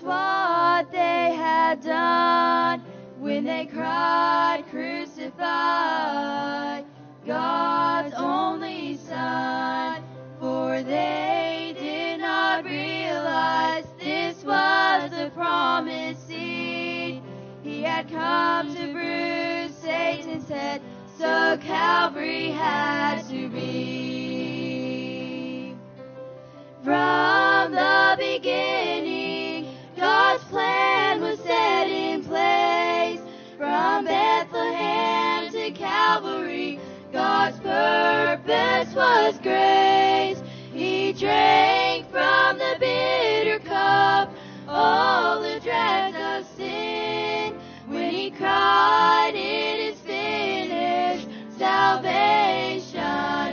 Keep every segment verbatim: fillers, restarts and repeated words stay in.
what they had done when they cried, crucify God's only Son. For they did not realize this was the promised seed. He had come to bruise Satan's head, so Calvary had to be. From the beginning, God's plan was set in place. From Bethlehem to Calvary, God's purpose was grace. He drank from the bitter cup all the dregs of sin. When he cried, it is finished, salvation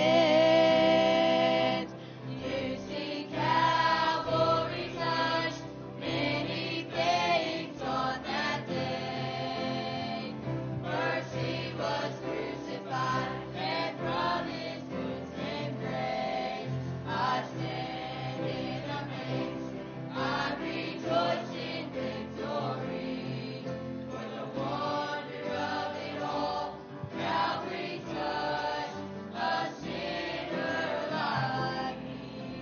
begins. You see, Calvary touched many things on that day. Mercy was crucified, and from his wounds came grace. I stand in amazement, I rejoice in victory. For the wonder of it all, Calvary touched a sinner like me.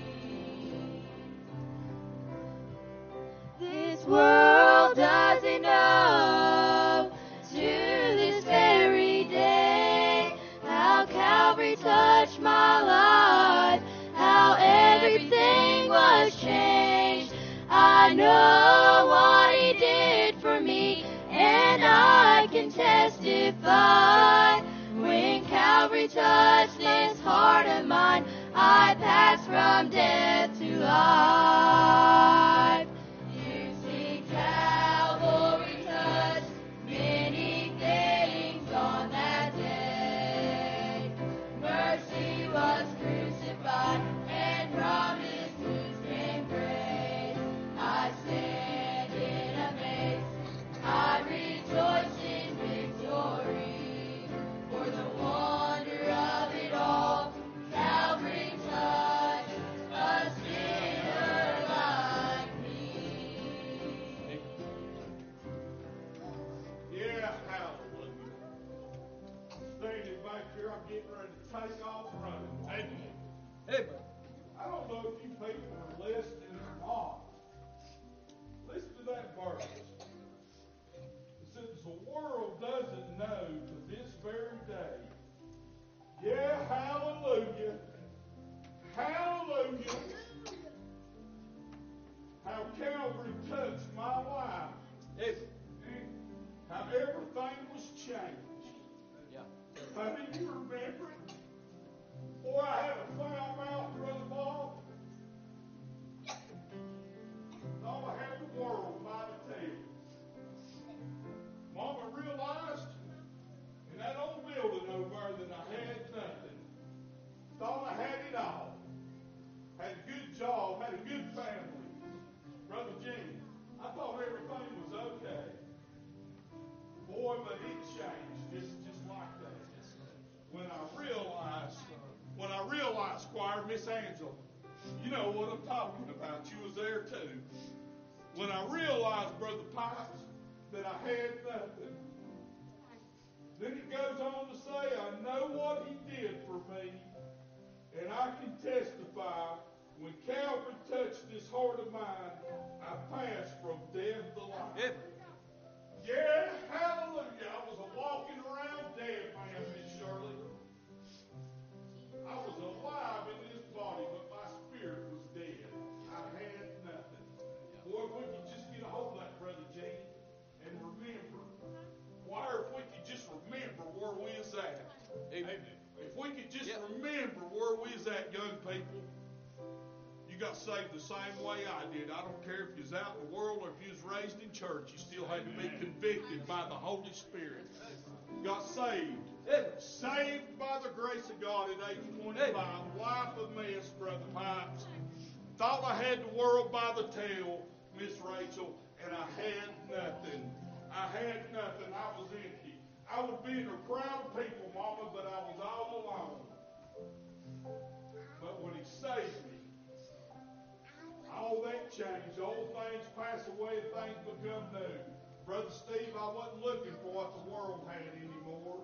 This world doesn't know to this very day how Calvary touched my life, how everything was changed. I know what he did for me, and I can testify. When Calvary touched this heart of mine, I passed from death to life. You see, Calvary touched many things on that day. Mercy was crucified, and from his wounds came grace. I stand in amazement, I rejoice in victory. For the wonder of it all, Calvary touched a sinner like me. Yeah, hallelujah. Standing back here, I'm getting ready to take off running. Amen. Amen. I don't know if you people are listening or not. Listen to that verse. It says the world doesn't know to this very day. Yeah, hallelujah. Hallelujah. How Calvary touched my life. Amen. How everything was changed. Yeah. Honey, you remember it? Boy, I had a foul mouth, Brother Bob. Thought I had the world by the tail. Mama realized in that old building over there that I had nothing. Thought I had it all. Had a good job, had a good family. Brother Jimmy, I thought everything was okay. Boy, but it changed just, just like that. When I realized, when I realized, Squire, Miss Angela, you know what I'm talking about. You was there too. When I realized, Brother Pipes, that I had nothing. Then it goes on to say, I know what he did for me, and I can testify, when Calvary touched this heart of mine, I passed from death to life. Amen. Yeah, hallelujah. I was a walking around dead man, Miss Shirley. I was alive in this body, but my spirit was dead. I had nothing. Boy, if we could just get a hold of that, Brother Gene, and remember. Why, if we could just remember where we is at. Amen. If we could just Yep. remember where we is at, young people. You got saved the same way I did. I don't care if you was out in the world or if you was raised in church. You still had to be convicted by the Holy Spirit. Got saved. Saved by the grace of God at age twenty-five. Life of mess, Brother Pipes. Thought I had the world by the tail, Miss Rachel, and I had nothing. I had nothing. I was empty. I would be in a crowd of people, Mama, but I was all alone. But when he saved me, I all that changed. Old things pass away and things become new. Brother Steve, I wasn't looking for what the world had anymore.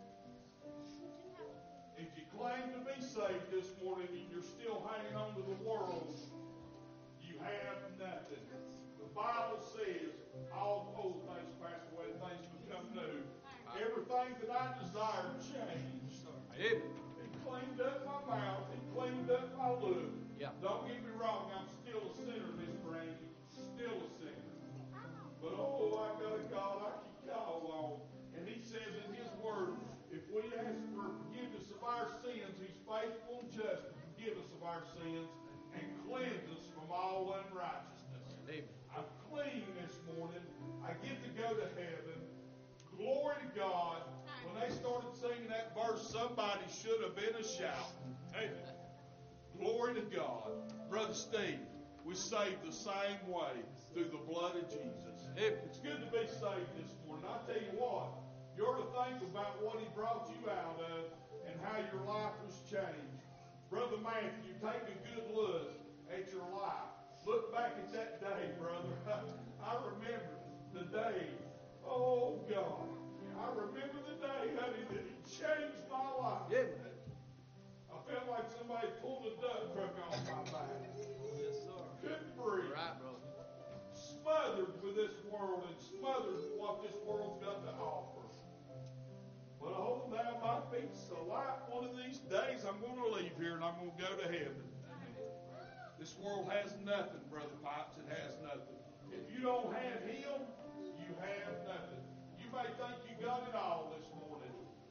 If you claim to be saved this morning and you're still hanging on to the world, you have nothing. The Bible says all old things pass away and things become new. Everything that I desired changed. It cleaned up my mouth. It cleaned up my look. Yeah. Don't get me wrong, I'm still a sinner, Miss Brandy. Still a sinner. But oh, I got a God I can call on. And He says in His Word, if we ask for forgiveness of our sins, He's faithful and just to forgive us of our sins and cleanse us from all unrighteousness. Amen. I'm clean this morning. I get to go to heaven. Glory to God. When they started singing that verse, somebody should have been a shout. Amen. Glory to God. Brother Steve, we saved the same way through the blood of Jesus. It's good to be saved this morning. I tell you what, you ought to think about what He brought you out of and how your life was changed. Brother Matthew, take a good look at your life. Look back at that day, brother. I remember the day. Oh, God. I remember the day, honey, that He changed my life. Yeah. I felt like somebody pulled a duck truck off my back. Yes, sir. Couldn't breathe. Right, brother. Smothered with this world and smothered with what this world's got to offer. But oh, now my feet's so light. One of these days I'm going to leave here and I'm going to go to heaven. This world has nothing, Brother Pipes. It has nothing. If you don't have Him, you have nothing. You may think you got it all this morning.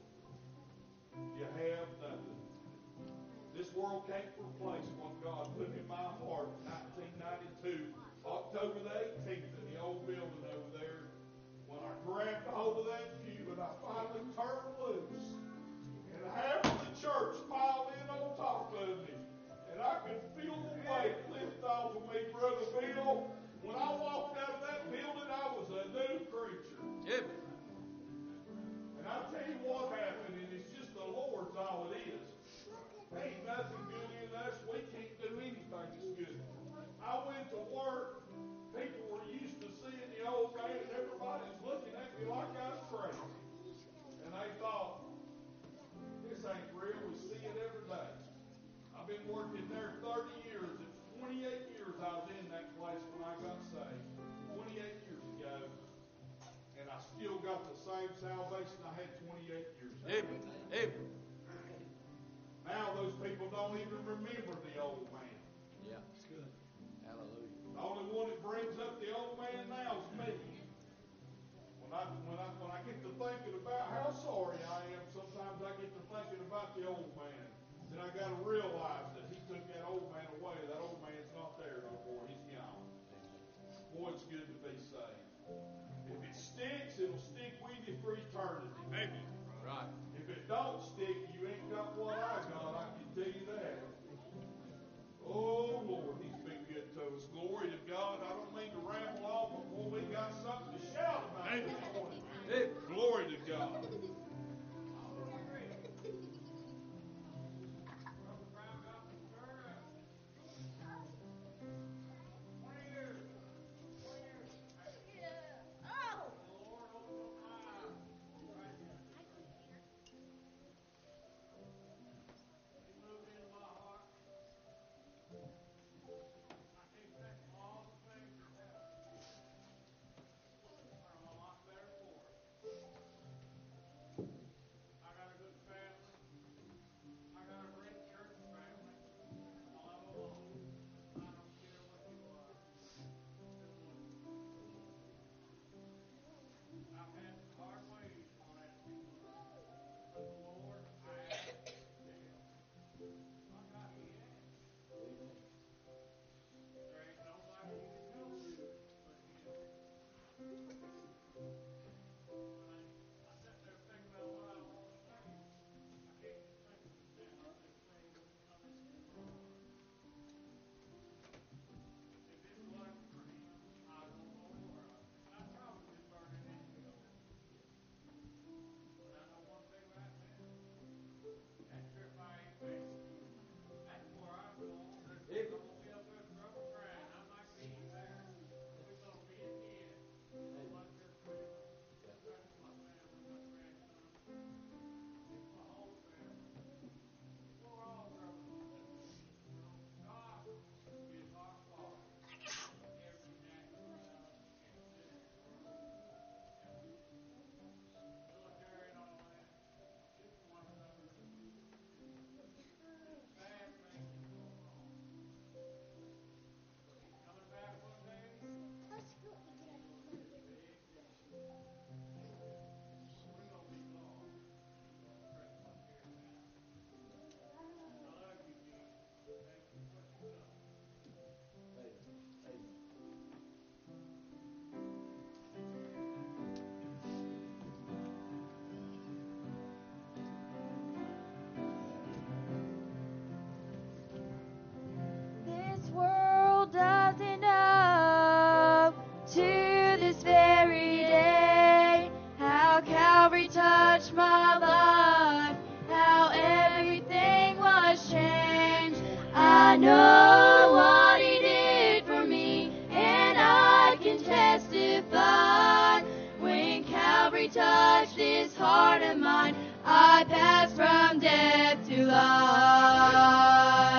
You have nothing. This world can't replace what God put in my heart in nineteen ninety-two, October the eighteenth, in the old building over there, when I grabbed hold of that pew and I finally turned loose. And half of the church piled in on top of me. And I could feel the weight lift off of me, Brother Bill. When I walked out of that building, I was a new creature. Yeah. And I'll tell you what happened, and it's just the Lord's all it is. Ain't nothing good in us. We can't do anything that's good. I went to work. People were used to seeing the old man, and everybody's looking at me like I was crazy. And they thought, this ain't real. We see it every day. I've been working there thirty years. It's twenty-eight years I was in that place when I got saved. twenty-eight years ago. And I still got the same salvation I had twenty-eight years ago. Amen. Amen. Now those people don't even remember the old man. Yeah, it's good. Hallelujah. The only one that brings up the old man now is me. When I when I when I get to thinking about how sorry I am, sometimes I get to thinking about the old man. Then I got to realize that He took that old man away. That old man's not there no more. He's gone. Boy, it's good to be saved. If it sticks, it'll stick with you for eternity. Amen. Right. If it don't stick, you ain't got what I got. I can tell you that. Oh, Lord, He's been good to us. Glory to God. I don't mean to ramble on, but boy, we got something to shout about this morning. Amen. Glory to God. touch this heart of mine, I pass from death to life.